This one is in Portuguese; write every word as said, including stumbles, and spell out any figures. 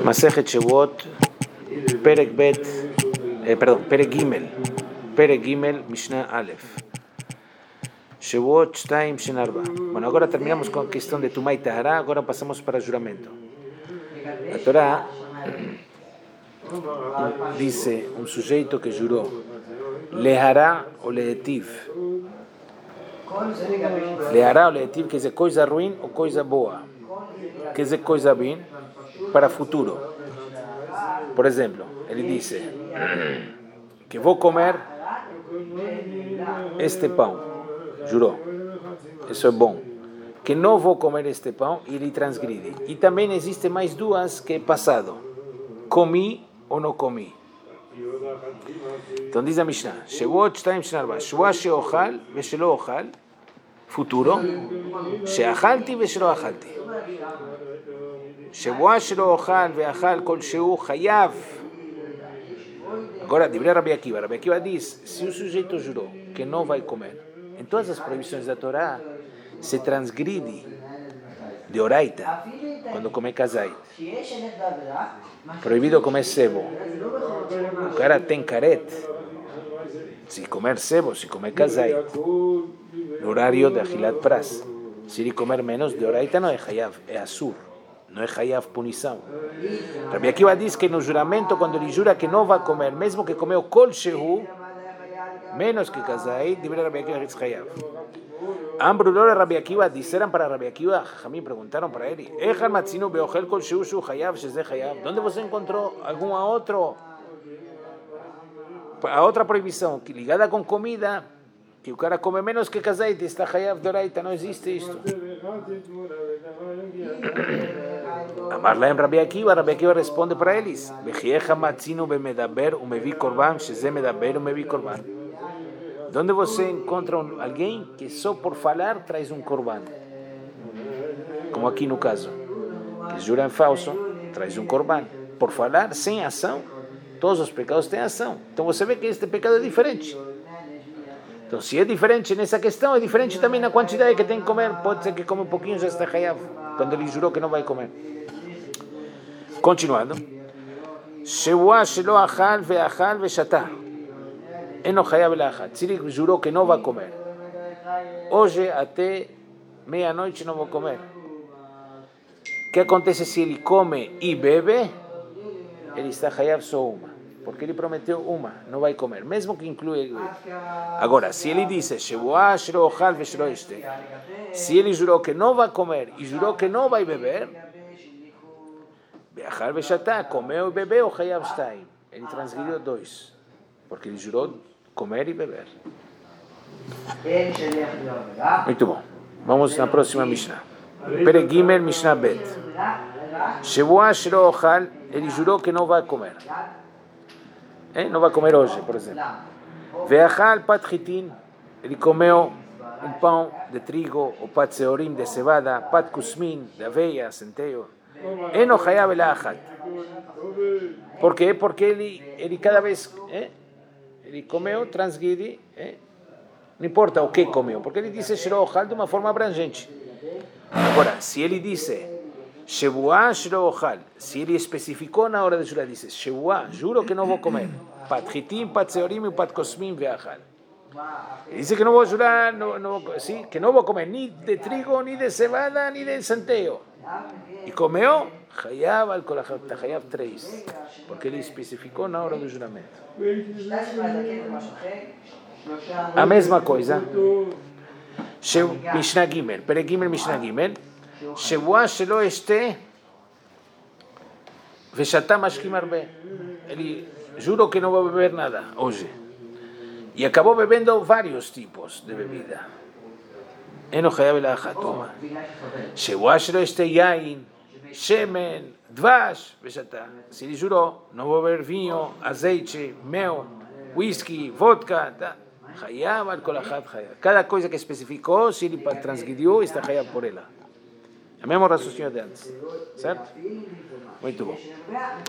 Masechet Shavuot, Perek Bet, eh, perdón, Perek Gimel, Perek Gimel, Mishnah Aleph. Shavuot Shtaim Shenarba. Bueno, agora terminamos com a questão de Tumá e Tahara, agora passamos para juramento. A Torá dice um sujeito que jurou Lehará ou Lehetiv. Lehará ou Lehetiv quer dizer coisa ruim ou coisa boa. Quer dizer coisa ruim para futuro. Por exemplo, ele disse que vou comer este pão. Jurou. Isso é bom. Que não vou comer este pão e ele transgride. E também existe mais duas que é passado. Comi ou não comi. Então diz a Mishnah, Shavuot Shtaim Shenarba, Shavuot she'ochal ve'shelo ochal, futuro, she'achalti ve'shelo achalti. Shavuot shelo ochal ve'achal kol she'u chayav. Agora, divrei Rabi Akiva. Rabi Akiva diz, se o sujeito jurou que não vai comer, em todas as proibições da Torá, se transgride de oraita, quando come kazait. Proibido comer sebo. O cara tem caret. Se comer sebo, se comer kazait, no horário de achilat pras. Se ele comer menos de oraita, não é hayav, é asur. Não é hayav punição. Rabi Akiva diz que no juramento, quando ele jura que não vai comer, mesmo que comeu kol shehu, menos que kazait, divrei Rabi Akiva que é hayav. Ambrulor e Rabi Akiva disseram para Rabi Akiva, Jamim perguntaram para ele, Echal matzinu beochel kol shehu shu hayav sheze hayav. Onde você encontrou alguma outra a outra proibição que ligada com comida, que o cara come menos que kazait, está hayav doraita, não existe isto. Amar lahem Rabi Akiva, Rabi Akiva responde para eles, Vechiecha matzinu bemedaber umevi korban sheze medaber umevi korban. Onde você encontra um, alguém que só por falar traz um korban, como aqui no caso, que jura em falso, traz um korban. Por falar, sem ação, todos os pecados têm ação. Então você vê que este pecado é diferente. Então se é diferente nessa questão, é diferente também na quantidade que tem que comer. Pode ser que come um pouquinho, já está hayav, quando ele jurou que não vai comer. Continuando. Shevuah shelo achal ve'achal ve'shatah. Se ele jurou que não vai comer, hoje até meia-noite não vou comer. O que acontece se ele come e bebe? Ele está hayav só uma, porque ele prometeu uma, não vai comer, mesmo que inclui. Agora, se ele disse Shevuah shelo ochal ve'shelo este, se ele jurou que não vai comer e jurou que não vai beber, ve'achal ve'shatah, comeu e bebeu, hayav shtaim. Ele transgrediu dois, porque ele jurou comer e beber. Muito bom. Vamos na próxima Mishnah. Perek Gimel, Mishnah Bet. Shavuot shelo ochal, ele jurou que não vai comer. Eh? Não vai comer hoje, por exemplo. Ve'achal pat chitin, ele comeu um pão de trigo, ou pat seorim de cevada, pat kusmin de aveia, centeio. Eno hayav ela achat. Por quê? Porque ele, ele cada vez... Eh? Ele comeu, transgride, eh? Não importa o que comeu, porque ele disse shelo ochal de uma forma abrangente. Agora, se ele disse Shevuah shelo ochal, se ele especificou na hora de jurar, disse Shevuah, juro que não vou comer, pat chitim, pat seorim e pat kosmim ve'achal. Ele disse que não vou jurar, não, não, sim, que não vou comer nem de trigo, nem de cevada, nem de centeio. E comeu, hayav al kol achat, hayav três, porque ele especificou na hora do juramento. A mesma coisa. Mishnah Gimel, Perek Gimel, Mishnah Gimel. Shevuah shelo este ve'shatah mashkim arbe. Ele jurou que não vai beber nada hoje e acabou bebendo vários tipos de bebida. Eno hayav ela achat. Shevuah shelo este yain, shemen, dvash ve'shatah. Se ele jurou, não vou beber vinho, azeite, mel, whisky, vodka, tá? Hayav al kol achat hayav. Cada coisa que especificou, se ele transgrediu, está hayav por ela. É o mesmo raciocínio de antes, certo? Muito bom.